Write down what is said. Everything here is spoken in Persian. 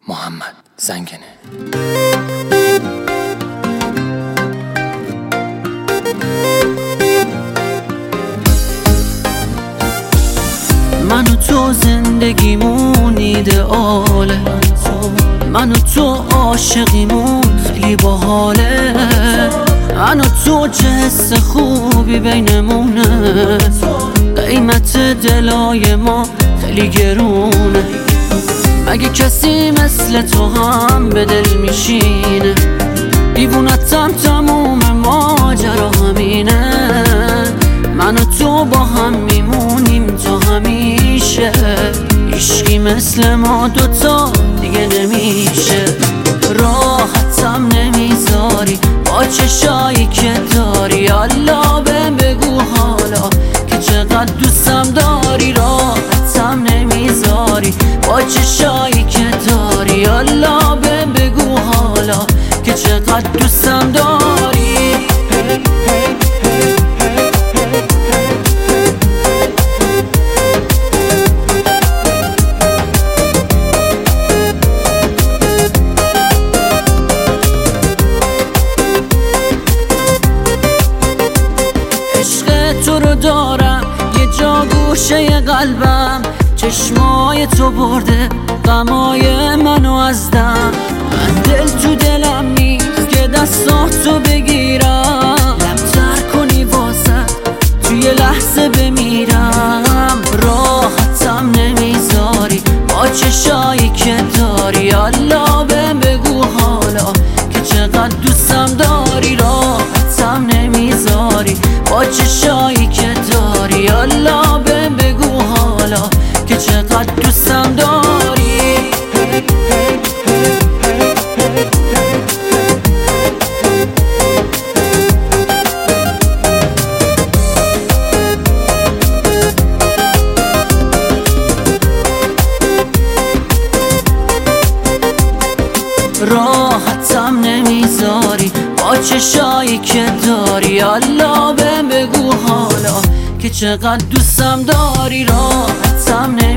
محمد زنگنه. من و تو زندگیمون ایدئاله، من و تو عاشقیمون خیلی باحاله، من و تو چه حس خوبی بینمونه، قیمت دلای ما خیلی گرونه. مگه کسی مثل تو هم به دل میشینه؟ دیوونتم تموم ماجرا همینه، من و تو با هم میمونیم تا همیشه، هیچکی مثل ما دوتا دیگه نمیشه. راحتم نمیذاری با چشایی که داری، الله بهم بگو حالا که چقدر دوستم داری. راحتم نمیذاری با چشایی که داری، الله بهم بگو حالا که چقدر دوستم داری. عشق تو رو دارم یه جا گوشه قلبم، چشمای تو برده غمای منو از دم. من دل تو دلم نیست که دستاتو بگیرم، لب‌تر کنی واسه توی لحظه بمیرم. راحتم نمیذاری با چشایی که داری، الله بهم بگو حالا که چقدر دوستم داری. راحتم نمیذاری با چشایی که داری، الله بهم بگو حالا که چقدر دوستم داری. راحتم نمیذاری با چشایی که داری، الله بهم بگو حالا که چقدر دوستم داری. راحتم نمیذاری